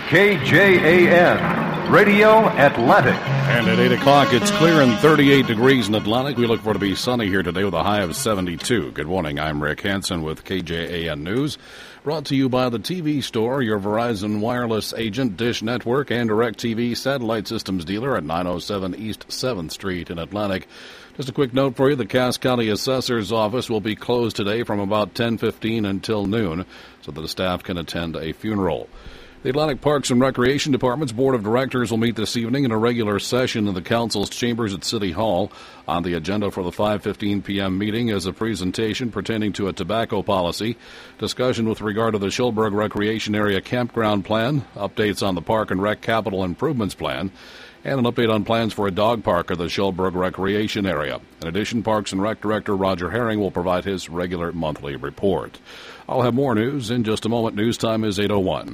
KJAN, Radio Atlantic. And at 8 o'clock, it's clear and 38 degrees in Atlantic. We look for it to be sunny here today with a high of 72. Good morning. I'm Rick Hansen with KJAN News. Brought to you by the TV Store, your Verizon wireless agent, Dish Network, and DirecTV satellite systems dealer at 907 East 7th Street in Atlantic. Just a quick note for you, the Cass County Assessor's Office will be closed today from about 10:15 until noon so that the staff can attend a funeral. The Atlantic Parks and Recreation Department's Board of Directors will meet this evening in a regular session in the Council's chambers at City Hall. On the agenda for the 5:15 p.m. meeting is a presentation pertaining to a tobacco policy, discussion with regard to the Shillburg Recreation Area Campground Plan, updates on the Park and Rec Capital Improvements Plan, and an update on plans for a dog park at the Shillburg Recreation Area. In addition, Parks and Rec Director Roger Herring will provide his regular monthly report. I'll have more news in just a moment. News time is 8:01.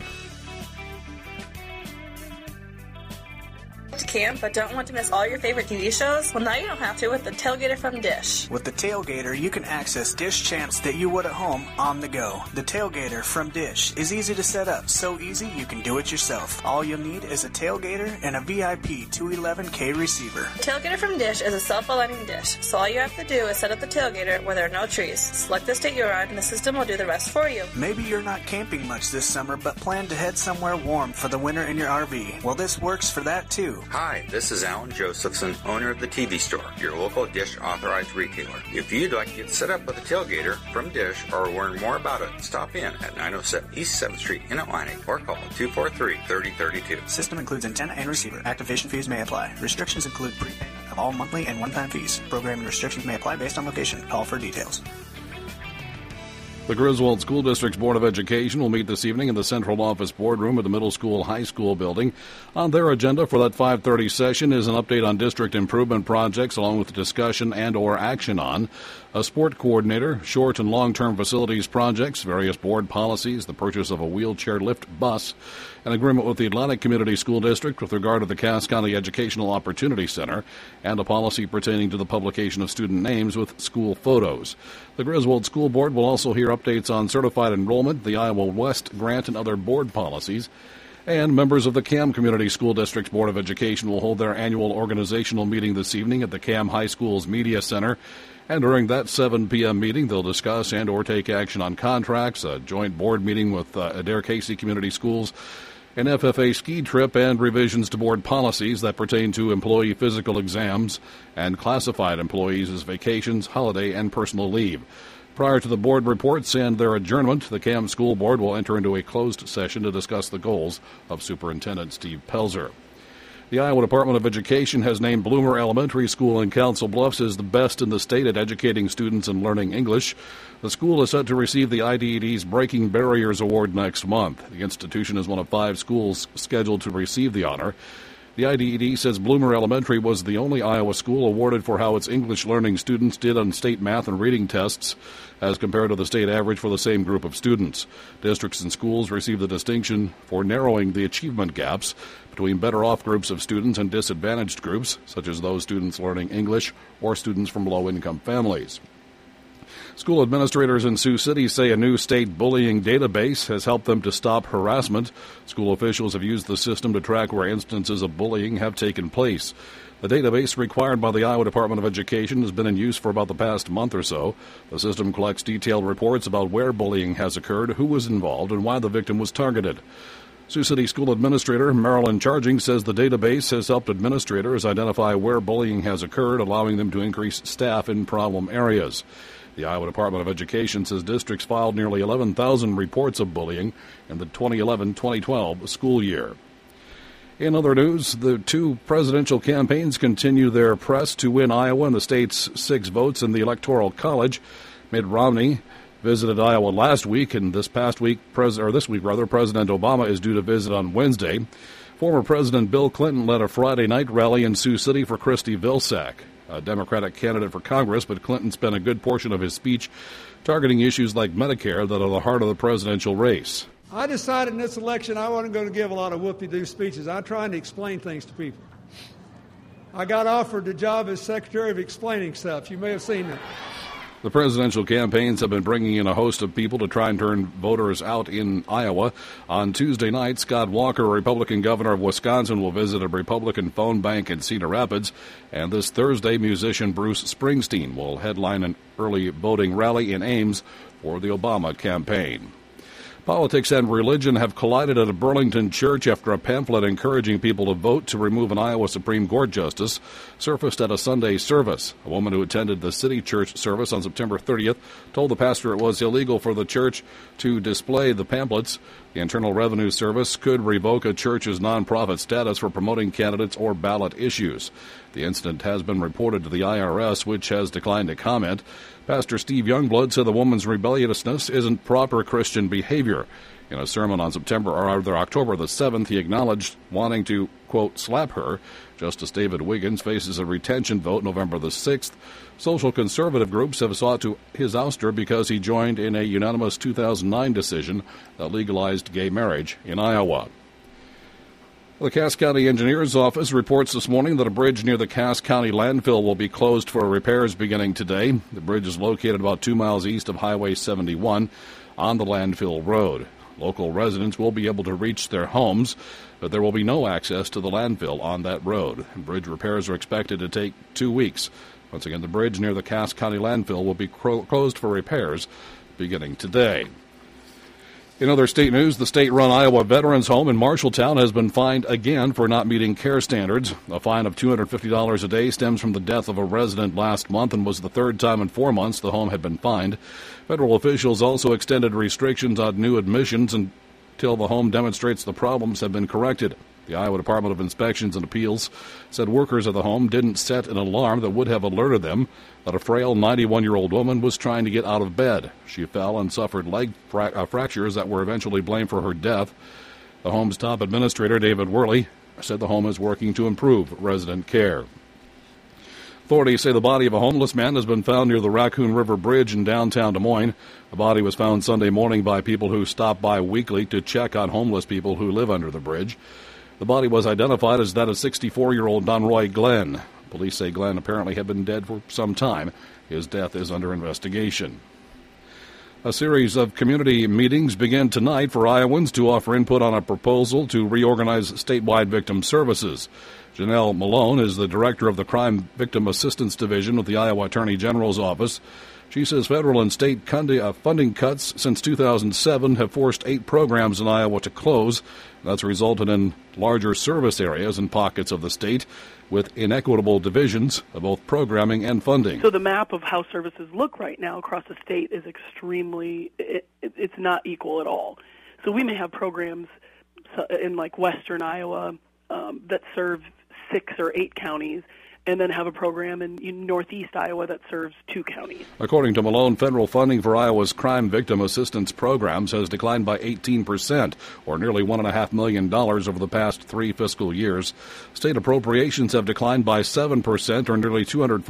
To camp but don't want to miss all your favorite TV shows? Well, now you don't have to with the Tailgater from Dish. With the Tailgater, you can access Dish channels that you would at home on the go. The Tailgater from Dish is easy to set up, so easy you can do it yourself. All you'll need is a Tailgater and a VIP 211K receiver. The Tailgater from Dish is a self-aligning dish, so all you have to do is set up the Tailgater where there are no trees. Select the state you're on, and the system will do the rest for you. Maybe you're not camping much this summer, but plan to head somewhere warm for the winter in your RV. Well, this works for that too. Hi, this is Alan Josephson, owner of the TV Store, your local Dish authorized retailer. If you'd like to get set up with a Tailgater from Dish or learn more about it, stop in at 907 East 7th Street in Atlantic or call 243-3032. System includes antenna and receiver. Activation fees may apply. Restrictions include prepayment of all monthly and one-time fees. Programming restrictions may apply based on location. Call for details. The Griswold School District's Board of Education will meet this evening in the Central Office Boardroom at the Middle School High School building. On their agenda for that 5:30 session is an update on district improvement projects along with discussion and or action on a sport coordinator, short and long-term facilities projects, various board policies, the purchase of a wheelchair lift bus, an agreement with the Atlantic Community School District with regard to the Cass County Educational Opportunity Center, and a policy pertaining to the publication of student names with school photos. The Griswold School Board will also hear updates on certified enrollment, the Iowa West grant, and other board policies. And members of the Cam Community School District's Board of Education will hold their annual organizational meeting this evening at the Cam High School's Media Center. And during that 7 p.m. meeting, they'll discuss and or take action on contracts, a joint board meeting with Adair Casey Community Schools, an FFA ski trip, and revisions to board policies that pertain to employee physical exams and classified employees as vacations, holiday, and personal leave. Prior to the board reports and their adjournment, the Cam School Board will enter into a closed session to discuss the goals of Superintendent Steve Pelzer. The Iowa Department of Education has named Bloomer Elementary School in Council Bluffs as the best in the state at educating students and learning English. The school is set to receive the IDED's Breaking Barriers Award next month. The institution is one of 5 schools scheduled to receive the honor. The IDED says Bloomer Elementary was the only Iowa school awarded for how its English learning students did on state math and reading tests as compared to the state average for the same group of students. Districts and schools receive the distinction for narrowing the achievement gaps between better-off groups of students and disadvantaged groups, such as those students learning English or students from low-income families. School administrators in Sioux City say a new state bullying database has helped them to stop harassment. School officials have used the system to track where instances of bullying have taken place. The database, required by the Iowa Department of Education, has been in use for about the past month or so. The system collects detailed reports about where bullying has occurred, who was involved, and why the victim was targeted. Sioux City School Administrator Marilyn Charging says the database has helped administrators identify where bullying has occurred, allowing them to increase staff in problem areas. The Iowa Department of Education says districts filed nearly 11,000 reports of bullying in the 2011-2012 school year. In other news, the 2 presidential campaigns continue their press to win Iowa and the state's 6 votes in the Electoral College. Mitt Romney visited Iowa last week, and this week, President Obama is due to visit on Wednesday. Former President Bill Clinton led a Friday night rally in Sioux City for Kristi Vilsack, a Democratic candidate for Congress, but Clinton spent a good portion of his speech targeting issues like Medicare that are the heart of the presidential race. I decided in this election I wasn't going to give a lot of whoopee-doo speeches. I'm trying to explain things to people. I got offered the job as Secretary of Explaining Stuff. You may have seen that. The presidential campaigns have been bringing in a host of people to try and turn voters out in Iowa. On Tuesday night, Scott Walker, a Republican governor of Wisconsin, will visit a Republican phone bank in Cedar Rapids. And this Thursday, musician Bruce Springsteen will headline an early voting rally in Ames for the Obama campaign. Politics and religion have collided at a Burlington church after a pamphlet encouraging people to vote to remove an Iowa Supreme Court justice surfaced at a Sunday service. A woman who attended the city church service on September 30th told the pastor it was illegal for the church to display the pamphlets. The Internal Revenue Service could revoke a church's nonprofit status for promoting candidates or ballot issues. The incident has been reported to the IRS, which has declined to comment. Pastor Steve Youngblood said the woman's rebelliousness isn't proper Christian behavior. In a sermon on October the 7th, he acknowledged wanting to, quote, slap her. Justice David Wiggins faces a retention vote November the 6th. Social conservative groups have sought to his ouster because he joined in a unanimous 2009 decision that legalized gay marriage in Iowa. The Cass County Engineers Office reports this morning that a bridge near the Cass County landfill will be closed for repairs beginning today. The bridge is located about 2 miles east of Highway 71 on the landfill road. Local residents will be able to reach their homes, but there will be no access to the landfill on that road. Bridge repairs are expected to take 2 weeks. Once again, the bridge near the Cass County landfill will be closed for repairs beginning today. In other state news, the state-run Iowa Veterans Home in Marshalltown has been fined again for not meeting care standards. A fine of $250 a day stems from the death of a resident last month and was the third time in 4 months the home had been fined. Federal officials also extended restrictions on new admissions until the home demonstrates the problems have been corrected. The Iowa Department of Inspections and Appeals said workers at the home didn't set an alarm that would have alerted them that a frail 91-year-old woman was trying to get out of bed. She fell and suffered leg fractures that were eventually blamed for her death. The home's top administrator, David Worley, said the home is working to improve resident care. Authorities say the body of a homeless man has been found near the Raccoon River Bridge in downtown Des Moines. The body was found Sunday morning by people who stop by weekly to check on homeless people who live under the bridge. The body was identified as that of 64-year-old Donroy Glenn. Police say Glenn apparently had been dead for some time. His death is under investigation. A series of community meetings begin tonight for Iowans to offer input on a proposal to reorganize statewide victim services. Janelle Malone is the director of the Crime Victim Assistance Division with the Iowa Attorney General's office. She says federal and state funding cuts since 2007 have forced 8 programs in Iowa to close. That's resulted in larger service areas in pockets of the state with inequitable divisions of both programming and funding. So the map of how services look right now across the state is extremely, it's not equal at all. So we may have programs in like western Iowa that serve 6 or 8 counties, and then have a program in northeast Iowa that serves 2 counties. According to Malone, federal funding for Iowa's crime victim assistance programs has declined by 18%, or nearly $1.5 million over the past 3 fiscal years. State appropriations have declined by 7%, or nearly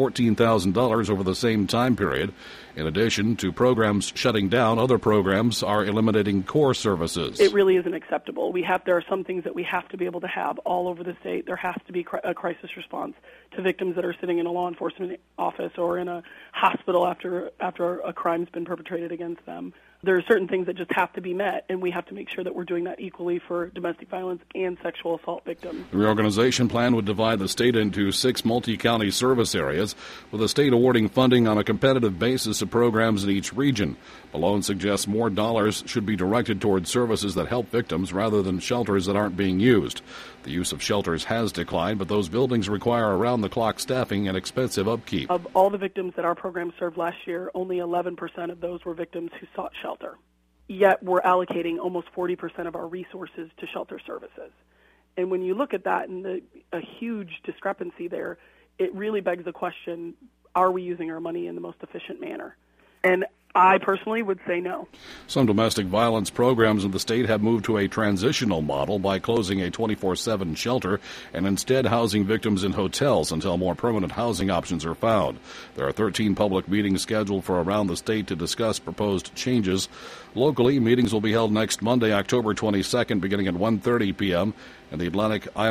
$214,000 over the same time period. In addition to programs shutting down, other programs are eliminating core services. It really isn't acceptable. There are some things that we have to be able to have all over the state. There has to be a crisis response to victims that are sitting in a law enforcement office or in a hospital after a crime's been perpetrated against them. There are certain things that just have to be met, and we have to make sure that we're doing that equally for domestic violence and sexual assault victims. The reorganization plan would divide the state into 6 multi-county service areas, with the state awarding funding on a competitive basis to programs in each region. Malone suggests more dollars should be directed towards services that help victims rather than shelters that aren't being used. The use of shelters has declined, but those buildings require around-the-clock staffing and expensive upkeep. Of all the victims that our program served last year, only 11% of those were victims who sought shelter. Yet we're allocating almost 40% of our resources to shelter services. And when you look at that and a huge discrepancy there, it really begs the question, are we using our money in the most efficient manner? And I personally would say no. Some domestic violence programs in the state have moved to a transitional model by closing a 24/7 shelter and instead housing victims in hotels until more permanent housing options are found. There are 13 public meetings scheduled for around the state to discuss proposed changes. Locally, meetings will be held next Monday, October 22nd, beginning at 1:30 p.m., in Atlantic, at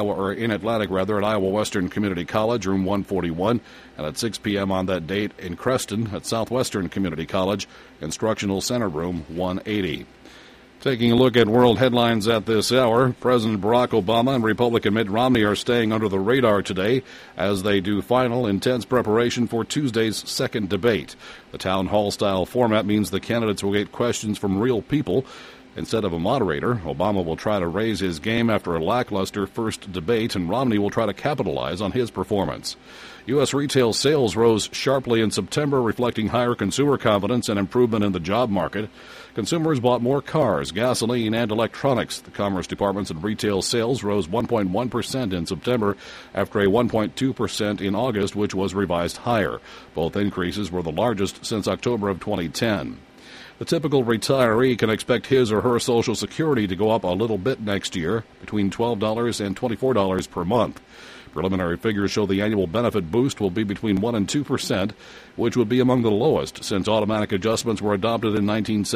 Iowa Western Community College, room 141, and at 6 p.m. on that date in Creston at Southwestern Community College, Instructional Center, room 180. Taking a look at world headlines at this hour, President Barack Obama and Republican Mitt Romney are staying under the radar today as they do final, intense preparation for Tuesday's second debate. The town hall-style format means the candidates will get questions from real people instead of a moderator. Obama will try to raise his game after a lackluster first debate, and Romney will try to capitalize on his performance. U.S. retail sales rose sharply in September, reflecting higher consumer confidence and improvement in the job market. Consumers bought more cars, gasoline, and electronics. The Commerce Department's retail sales rose 1.1% in September after a 1.2% in August, which was revised higher. Both increases were the largest since October of 2010. The typical retiree can expect his or her Social Security to go up a little bit next year, between $12 and $24 per month. Preliminary figures show the annual benefit boost will be between 1% and 2%, which would be among the lowest since automatic adjustments were adopted in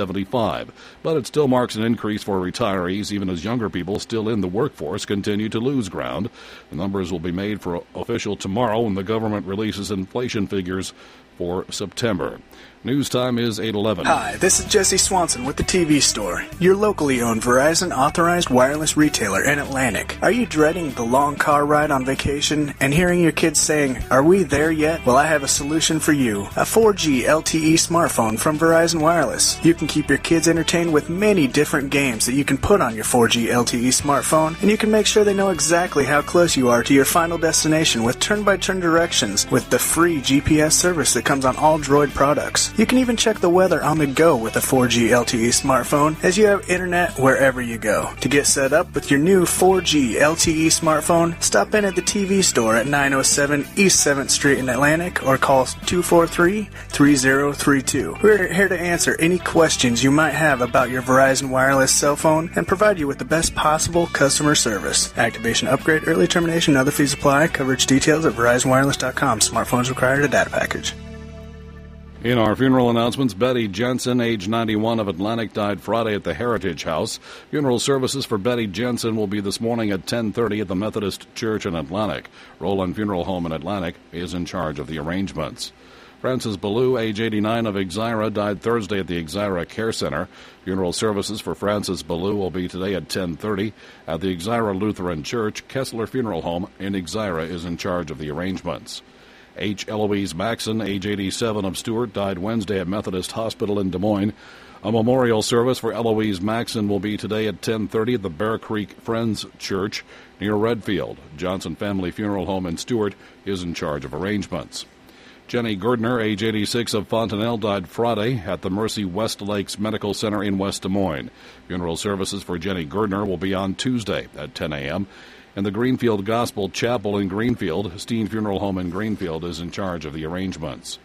1975. But it still marks an increase for retirees, even as younger people still in the workforce continue to lose ground. The numbers will be made for official tomorrow when the government releases inflation figures for September. News time is 8:11. Hi, this is Jesse Swanson with the TV Store, your locally owned Verizon authorized wireless retailer in Atlantic. Are you dreading the long car ride on vacation and hearing your kids saying, "Are we there yet?" Well, I have a solution for you. A 4G LTE smartphone from Verizon Wireless. You can keep your kids entertained with many different games that you can put on your 4G LTE smartphone, and you can make sure they know exactly how close you are to your final destination with turn-by-turn directions with the free GPS service that comes on all Droid products. You can even check the weather on the go with a 4G LTE smartphone, as you have internet wherever you go. To get set up with your new 4G LTE smartphone, stop in at the TV Store at 907 East 7th Street in Atlantic or call 243-3032. We're here to answer any questions you might have about your Verizon Wireless cell phone and provide you with the best possible customer service. Activation upgrade, early termination, and other fees apply. Coverage details at VerizonWireless.com. Smartphones required a data package. In our funeral announcements, Betty Jensen, age 91, of Atlantic, died Friday at the Heritage House. Funeral services for Betty Jensen will be this morning at 10:30 at the Methodist Church in Atlantic. Roland Funeral Home in Atlantic is in charge of the arrangements. Francis Ballou, age 89, of Exira, died Thursday at the Exira Care Center. Funeral services for Francis Ballou will be today at 10:30 at the Exira Lutheran Church. Kessler Funeral Home in Exira is in charge of the arrangements. H. Eloise Maxson, age 87, of Stewart, died Wednesday at Methodist Hospital in Des Moines. A memorial service for Eloise Maxson will be today at 10:30 at the Bear Creek Friends Church near Redfield. Johnson Family Funeral Home in Stewart is in charge of arrangements. Jenny Gerdner, age 86, of Fontanelle, died Friday at the Mercy West Lakes Medical Center in West Des Moines. Funeral services for Jenny Gerdner will be on Tuesday at 10 a.m. And the Greenfield Gospel Chapel in Greenfield, Steen Funeral Home in Greenfield, is in charge of the arrangements.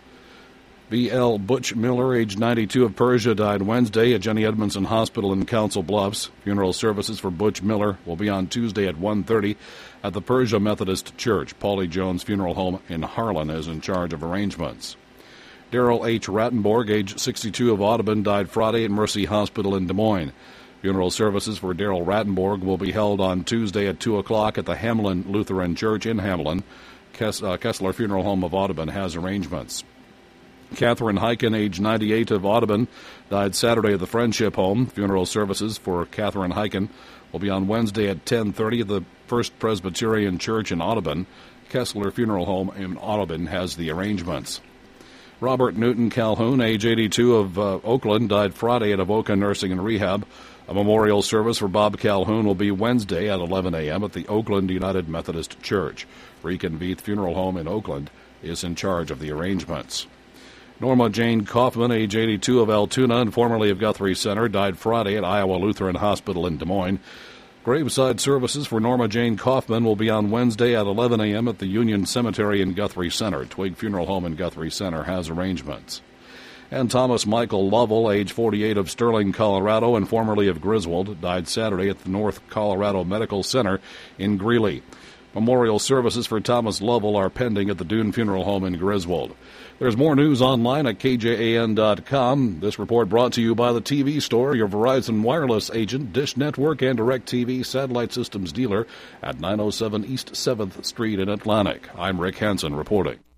V.L. Butch Miller, age 92, of Persia, died Wednesday at Jenny Edmondson Hospital in Council Bluffs. Funeral services for Butch Miller will be on Tuesday at 1:30 at the Persia Methodist Church. Paulie Jones Funeral Home in Harlan is in charge of arrangements. Darrell H. Rattenborg, age 62, of Audubon, died Friday at Mercy Hospital in Des Moines. Funeral services for Darrell Rattenborg will be held on Tuesday at 2 o'clock at the Hamlin Lutheran Church in Hamlin. Kessler Funeral Home of Audubon has arrangements. Catherine Heiken, age 98, of Audubon, died Saturday at the Friendship Home. Funeral services for Catherine Heiken will be on Wednesday at 10:30 at the First Presbyterian Church in Audubon. Kessler Funeral Home in Audubon has the arrangements. Robert Newton Calhoun, age 82, of Oakland, died Friday at Avoca Nursing and Rehab. A memorial service for Bob Calhoun will be Wednesday at 11 a.m. at the Oakland United Methodist Church. Rieken Veith Funeral Home in Oakland is in charge of the arrangements. Norma Jane Kaufman, age 82, of Altoona and formerly of Guthrie Center, died Friday at Iowa Lutheran Hospital in Des Moines. Graveside services for Norma Jane Kaufman will be on Wednesday at 11 a.m. at the Union Cemetery in Guthrie Center. Twig Funeral Home in Guthrie Center has arrangements. And Thomas Michael Lovell, age 48, of Sterling, Colorado, and formerly of Griswold, died Saturday at the North Colorado Medical Center in Greeley. Memorial services for Thomas Lovell are pending at the Dune Funeral Home in Griswold. There's more news online at KJAN.com. This report brought to you by the TV Store, your Verizon Wireless agent, Dish Network, and DirecTV satellite systems dealer at 907 East 7th Street in Atlantic. I'm Rick Hansen reporting.